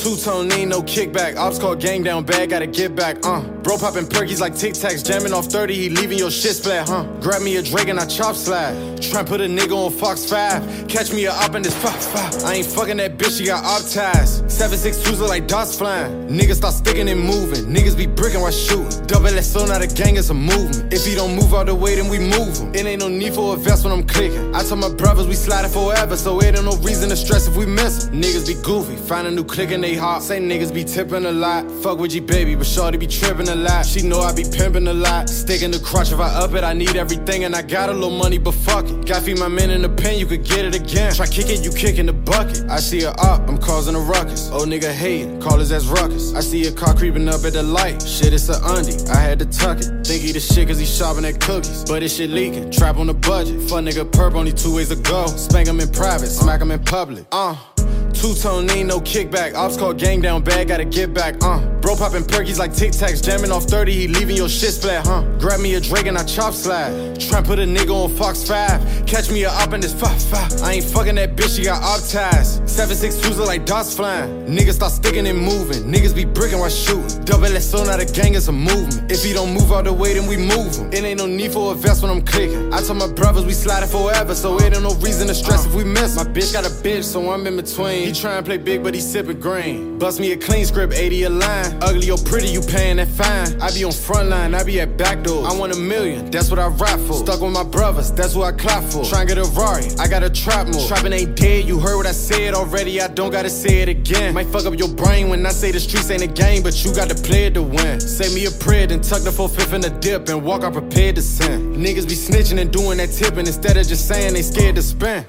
Two-tone, need no kickback. Ops call gang down bad, gotta get back, Bro popping perkies like Tic Tacs, jamming off 30, he leaving your shit splat, Grab me a Drake and I chop slide. Tryna put a nigga on Fox 5. Catch me a op in this Fox 5. I ain't fucking that bitch, she got op ties. 762s look like dots flying. Niggas start sticking and moving. Niggas be bricking while shooting. Double SO, not a gang, it's a movement. If he don't move out the way, then we move him. It ain't no need for a vest when I'm clicking. I told my brothers we sliding forever, so it ain't no reason to stress if we miss him. Niggas be goofy, find a new click in they heart. Say niggas be tipping a lot. Fuck with G baby, but shorty be tripping a lot. She know I be pimping a lot. Sticking the crutch, if I up it, I need everything. And I got a little money, but fuck it. Got feed my men in the pen, you could get it again. Try kick it, you kicking the bucket. I see her up, I'm causing a ruckus. Old nigga hating, call his ass ruckus. I see a car creeping up at the light. Shit, it's a undie, I had to tuck it. Think he the shit cause he shopping at cookies. But this shit leaking, trap on the budget. Fuck nigga perp, only 2 ways to go. Spank him in private, smack him in public. Two-tone, need no kickback. Ops call gang down bad, gotta get back, Bro popping perkies like Tic Tacs, jamming off 30, he leaving your shit splat, Grab me a Drake and I chop slide. Tryna put a nigga on Fox 5. Catch me a op in this 5. I ain't fucking that bitch, she got op ties. 762s look like dots flying. Niggas start sticking and moving. Niggas be bricking while shooting. Double SO, not a gang, it's a movement. If he don't move out the way, then we move him. It ain't no need for a vest when I'm clicking. I told my brothers we sliding forever, so it ain't no reason to stress if we miss. My bitch got a bitch, so I'm in between. He tryna play big, but he sipping green. Bust me a clean script, 80 a line. Ugly or pretty, you paying that fine. I be on front line, I be at back doors. I want $1 million, that's what I rap for. Stuck with my brothers, that's what I clap for. Tryna get a Rari, I got a trap mode. Trapping ain't dead, you heard what I said already, I don't gotta say it again. Might fuck up your brain when I say the streets ain't a game, but you got to play it to win. Say me a prayer, then tuck the 4/5 in the dip and walk out prepared to sin. Niggas be snitching and doing that tipping instead of just saying they scared to spend.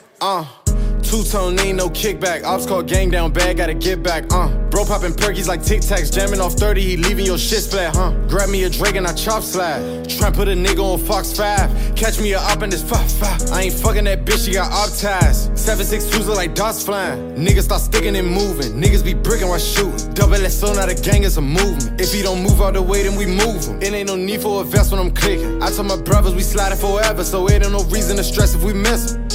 Two-tone, need no kickback. Ops call gang down bad, gotta get back, Bro popping perkies like Tic Tacs, jamming off 30, he leaving your shit splat, Grab me a Drake and I chop slide. Tryna put a nigga on Fox 5. Catch me a op in this 5. I ain't fucking that bitch, she got op ties. 762s look like dots flying. Niggas start sticking and moving. Niggas be bricking while shooting. Double SO, not a gang, it's a movement. If he don't move out the way, then we move him. It ain't no need for a vest when I'm clicking. I told my brothers we sliding forever, so it ain't no reason to stress if we miss him.